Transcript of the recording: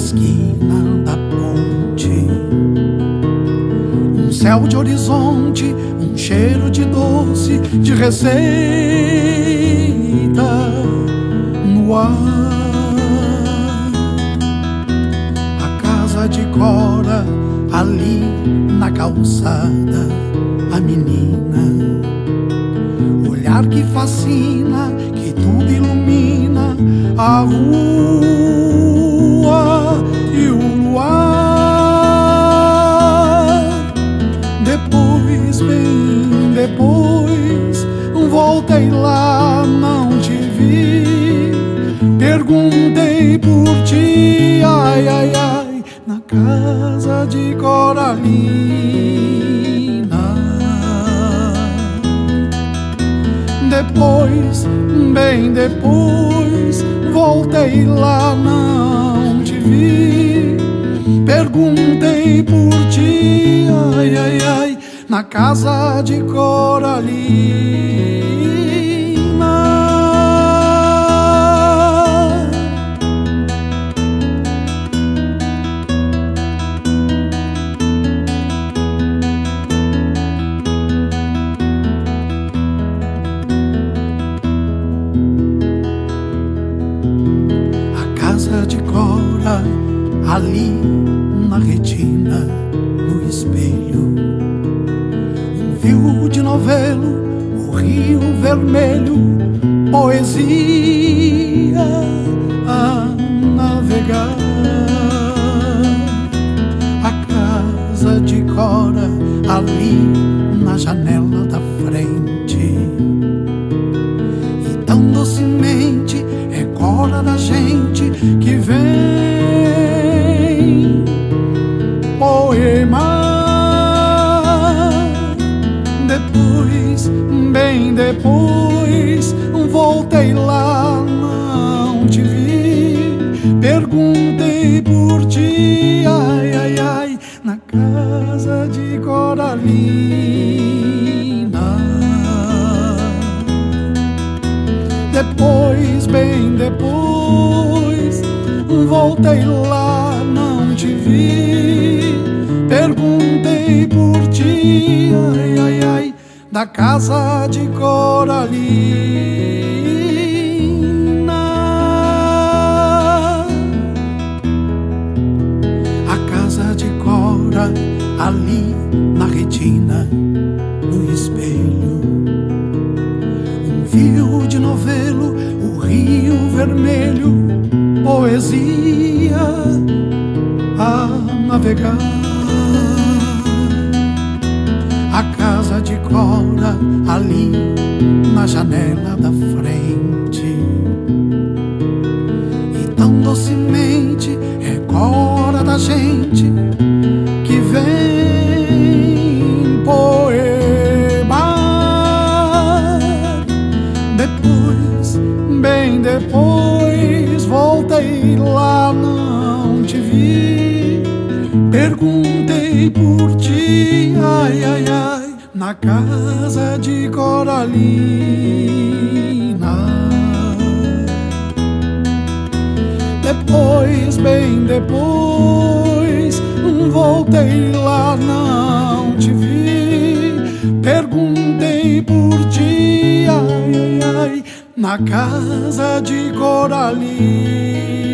esquina da ponte. Um céu de horizonte, um cheiro de doce, de receita no ar. A casa de Cora ali na calçada, a menina, olhar que fascina, que tudo ilumina a rua e o luar. Depois, bem depois, voltei lá, não te vi. Perguntei por ti, ai, ai, ai, na casa de Coralina. Depois, bem depois, voltei lá, não te vi. Perguntei por ti, ai, ai, ai, na casa de Coralina. De Cora, ali na retina, no espelho, um fio de novelo, o rio vermelho, poesia a navegar. A casa de Cora, ali na janela da frente, e tão docemente é Cora da gente que vem poemar. Depois, bem depois, voltei lá, não te vi. Perguntei por ti, ai, ai, ai, na casa de Coralina. Depois, bem depois, voltei lá, não te vi. Perguntei por ti, ai, ai, ai, da casa de Coralina. A casa de Cora, ali na retina, no espelho, um fio de novelo, o rio vermelho, poesia a navegar. A casa de Cora, ali na janela da frente, e tão docemente é Cora da gente que vem poemar. Depois, bem depois, voltei lá, não te vi. Perguntei por ti, ai, ai, ai, na casa de Coralina. Depois, bem depois, voltei lá, não te vi. Perguntei por ti, ai, ai, ai, na casa de Coralina.